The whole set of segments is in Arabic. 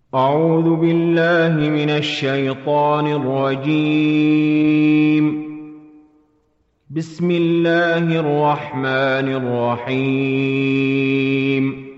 أعوذ بالله من الشيطان الرجيم. بسم الله الرحمن الرحيم.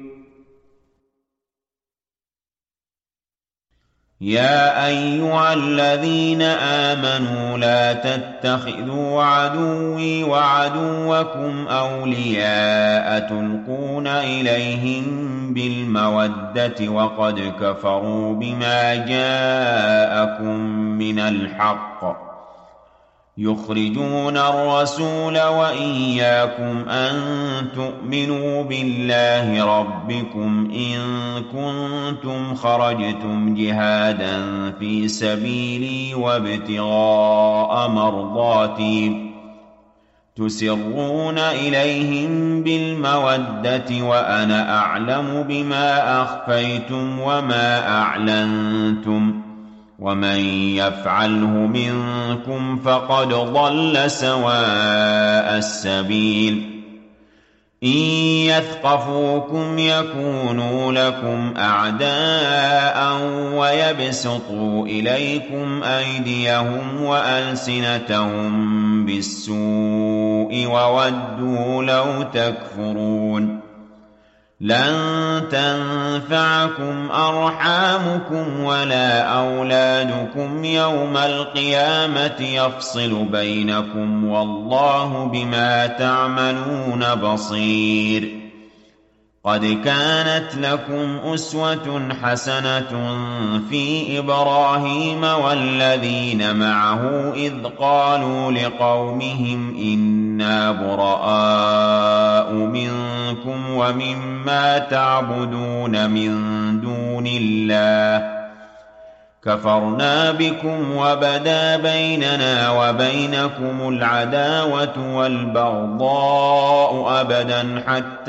يا أيها الذين آمنوا لا تتخذوا عدوي وعدوكم أولياء تلقون إليهم بالمودة وقد كفروا بما جاءكم من الحق يخرجون الرسول وإياكم أن تؤمنوا بالله ربكم إن كنتم خرجتم جهادا في سبيلي وابتغاء مرضاتي تسرون إليهم بالمودة وأنا أعلم بما أخفيتم وما أعلنتم ومن يفعله منكم فقد ضل سواء السبيل إن يثقفوكم يكونوا لكم أعداء ويبسطوا إليكم أيديهم وألسنتهم بالسوء وودوا لو تكفرون لن تنفعكم أرحامكم ولا أولادكم يوم القيامة يفصل بينكم والله بما تعملون بصير قد كانت لكم أسوة حسنة في إبراهيم والذين معه إذ قالوا لقومهم إنا براء منكم ومما تعبدون من دون الله كفرنا بكم وبدا بيننا وبينكم العداوة والبغضاء أبدا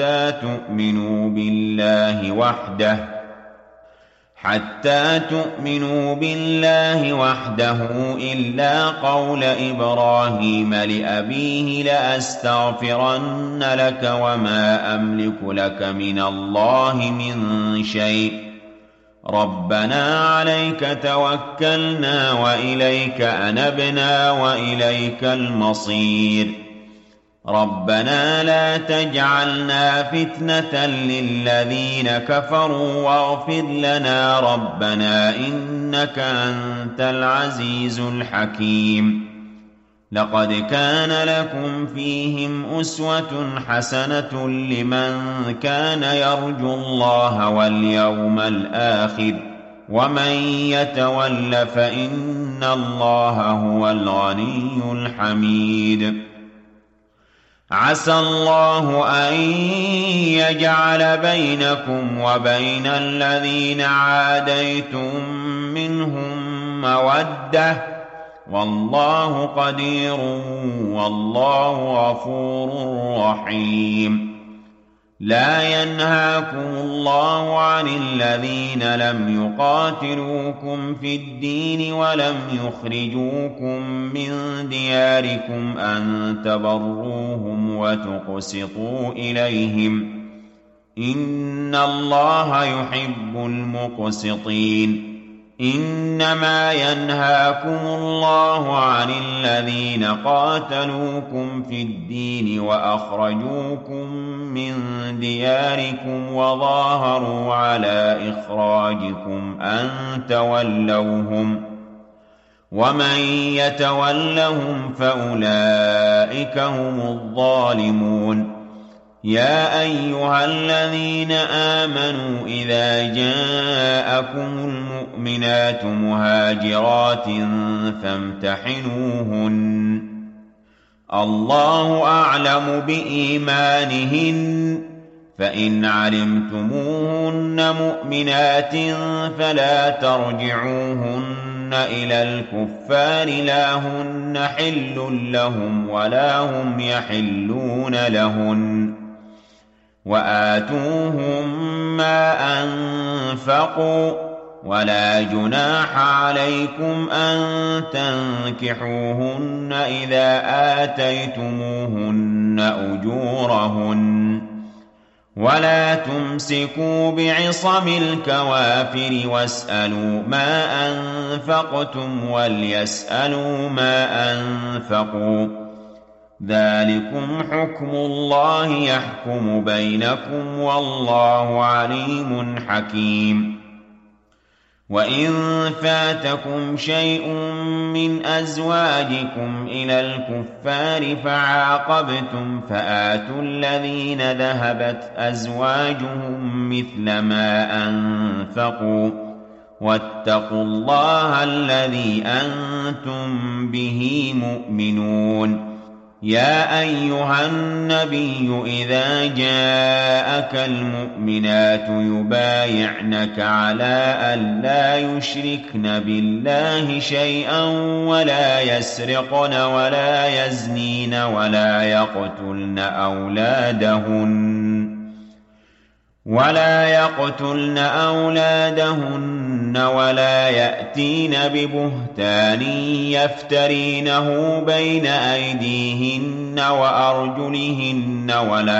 حتى تؤمنوا بالله وحده إلا قول إبراهيم لأبيه لأستغفرن لك وما أملك لك من الله من شيء ربنا عليك توكلنا وإليك أنبنا وإليك المصير ربنا لا تجعلنا فتنة للذين كفروا واغفر لنا ربنا إنك أنت العزيز الحكيم لقد كان لكم فيهم أسوة حسنة لمن كان يرجو الله واليوم الآخر ومن يتول فإن الله هو الغني الحميد عسى الله أن يجعل بينكم وبين الذين عاديتم منهم مودة والله قدير والله غفور رحيم لا ينهاكم الله عن الذين لم يقاتلوكم في الدين ولم يخرجوكم من دياركم أن تبروهم وتقسطوا إليهم إن الله يحب المقسطين إنما ينهاكم الله عن الذين قاتلوكم في الدين وأخرجوكم من دياركم وظاهروا على إخراجكم أن تولوهم ومن يتولهم فأولئك هم الظالمون يا أيها الذين آمنوا إذا جاءكم المؤمنات مهاجرات فامتحنوهن الله أعلم بإيمانهن فإن علمتموهن مؤمنات فلا ترجعوهن إلى الكفار لا هن حل لهم ولا هم يحلون لهن وآتوهم ما أنفقوا ولا جناح عليكم أن تنكحوهن إذا آتيتموهن أجورهن ولا تمسكوا بعصم الكوافر واسألوا ما أنفقتم وليسألوا ما أنفقوا ذلكم حكم الله يحكم بينكم والله عليم حكيم وإن فاتكم شيء من أزواجكم إلى الكفار فعاقبتم فآتوا الذين ذهبت أزواجهم مثل ما أنفقوا واتقوا الله الذي أنتم به مؤمنون يا أيها النبي إذا جاءك المؤمنات يبايعنك على أن لا يشركن بالله شيئا ولا يسرقن ولا يزنين ولا يقتلن أولادهن ولا يأتين ببهتان يفترينه بين أيديهن وأرجلهن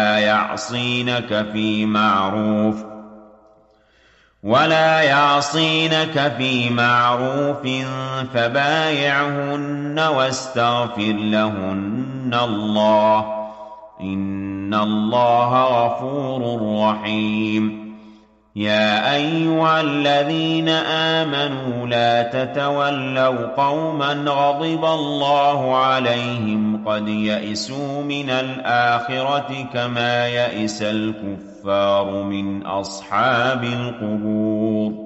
ولا يعصينك في معروف فبايعهن واستغفر لهن الله إن الله غفور رحيم يا أيها الذين آمنوا لا تتولوا قوما غضب الله عليهم قد يئسوا من الآخرة كما يئس الكفار من أصحاب القبور